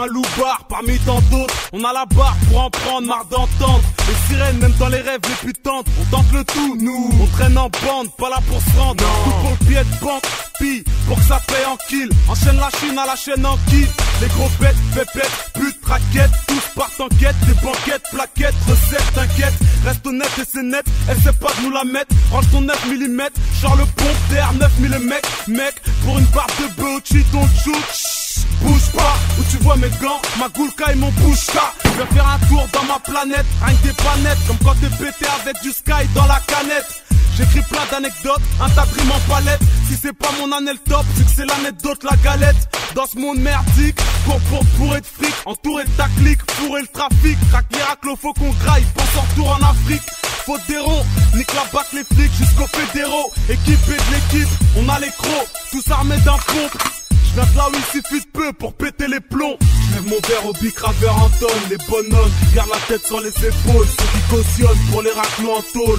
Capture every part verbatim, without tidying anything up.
un loupard parmi tant d'autres. On a la barre pour en prendre, marre d'entendre les sirènes, même dans les rêves les plus tendres. On tente le tout, nous, on traîne en bande, pas là pour se rendre. Tout pour le pied de banque, pis pour que ça paye en kill. Enchaîne la Chine à la chaîne en kill. Les gros bêtes, pépettes, putes, raquettes, tous partent en quête. Des banquettes, plaquettes, recettes, t'inquiète. Reste honnête et c'est net, essaie pas de nous la mettre. Range ton neuf millimètres, genre le pompe d'air neuf millimètres. Mec, pour une barre de bœuf, cheat on shoot. Bouge pas, où tu vois mes gants, ma goulka et mon bouche-ka. Je vais faire un tour dans ma planète, rien que des planètes. Comme quand t'es pété avec du sky dans la canette. J'écris plein d'anecdotes, un tas de rimes en palette. Si c'est pas mon année le top, c'est que c'est l'anecdote, la galette. Dans ce monde merdique, cours pour bourrer de fric, entouré de ta clique, fourrer le trafic. Craque les raclos, faut qu'on graille, pense en retour en Afrique. Faute des ronds, nique la bac les flics jusqu'au fédéraux. Équipé de l'équipe, on a les crocs, tous armés d'un pompe. J'viens de là où il suffit de peu pour péter les plombs. J'lève mon verre au bicraveur en tonne. Les bonhommes qui gardent la tête sur les épaules, ceux qui cautionnent pour les raclos en tôle.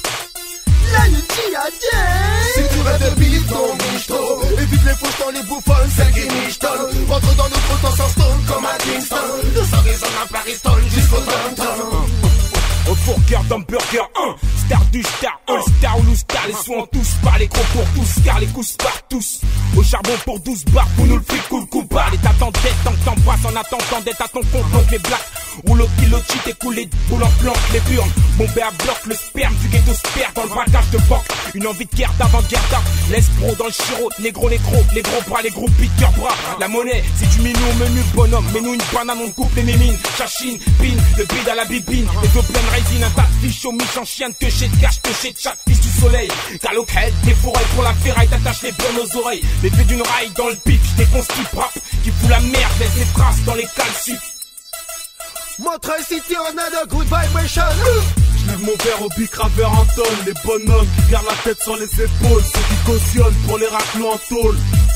La nuit a si tu rêves de bise, ton michto. Évite les fauches dans les bouffons, celles qui michetonnent. Rentre dans notre temps sans stone comme à Kingston. Nous sommes raisonnés à Pariston jusqu'au downtown. Au fourqueur d'hamburger un, star du star un, star ou star, les soins tous par les gros pour tous, car les coups par tous. Au charbon pour douze bars, pour nous le fric cool coup bar. Les t'attends d'être tant que t'embrasses en attendant d'être à ton compte. Donc les blacks, rouleau kilo cheat et coulé de boule en planque, les burnes. Bombé à bloc, le sperme du ghetto se perd dans le braquage de banque. Une envie de guerre d'avant-guerre d'art. L'escroc dans le chiro, négro, négro, les gros bras, les gros piqueurs bras. La monnaie, c'est du minou au menu, bonhomme. Mets-nous une banane, on coupe les mémines. Chachine, pin, le bide à la bibine. Les deux pleines résine, un tas de fiches au mich en chien de queuché de cache, queuché de chat, fils du soleil. Galocrède, des forêts pour la ferraille, t'attaches les bonnes aux oreilles. L'effet d'une raille dans le pif, j'défonce qui frappe, qui fout la merde, laisse des traces dans les calcifs. Montreuil City, on a de good vibration. J'lève mon verre au bicraveur en tonne. Les bonhommes qui gardent la tête sur les épaules, ceux qui cautionnent pour les raclos en tôle.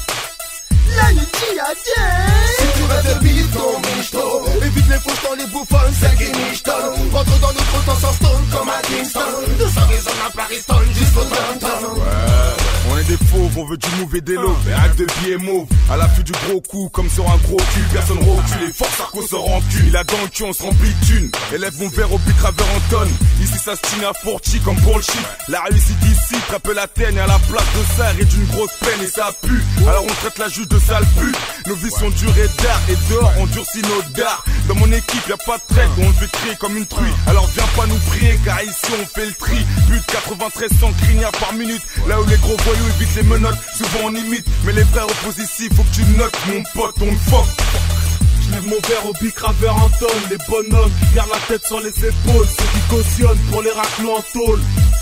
La nuit a si tu rêves de bise, ton michto. Évite les fauches dans les bouffons, celles qui michetonnent. Rentre dans notre temps sans stone comme à Kingston. Nous sommes raisonnés à Pariston jusqu'au downtown. Ouais, on est des fauves, on veut du move et des lots. Mais acte de billets mauve, à l'affût du gros coup, comme sur un gros cul. Personne recule, les forces à cause se rancune. Il a dans le cul, on se remplit de thunes. Élève mon verre au bicraveur en tonne. Ici ça se tine à Forti comme pour le shit. La réussite ici, trappe la teigne à la place de ça et d'une grosse peine et ça pue. Alors on traite la juge de sale pute. Nos vies sont dures et d'art et dehors on durcit nos dards. Dans mon équipe y'a pas de traite, on le fait crier comme une truie. Alors viens pas nous prier car ici on fait le tri. Plus de quatre-vingt-treize cents crignards par minute. Là où les gros voyous évitent les menottes, souvent on imite. Mais les frères opposent ici, faut que tu notes mon pote, on le fuck. J'lève mon verre au bicraveur en tonne. Les bonhommes qui gardent la tête sur les épaules, ceux qui cautionnent pour les raclos en tôle.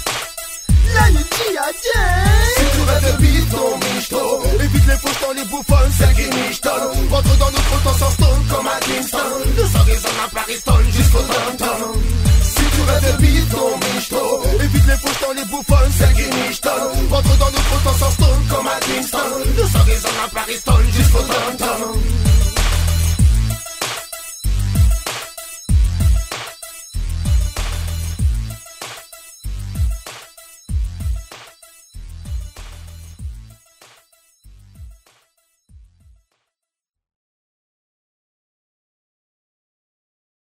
La nuit a si tu rêves de bise, ton michto. Évite les fauches dans les bouffons, celles qui michetonnent. Rentre dans notre temps sans stone comme à Kingston. Nous sommes raisonnés à Pariston jusqu'au downtown. Si tu rêves de bise, ton michto. Évite les fauches dans les bouffons, celles qui michetonnent. Rentre dans notre temps sans stone comme à Kingston. Nous sommes raisonnés à Pariston jusqu'au downtown.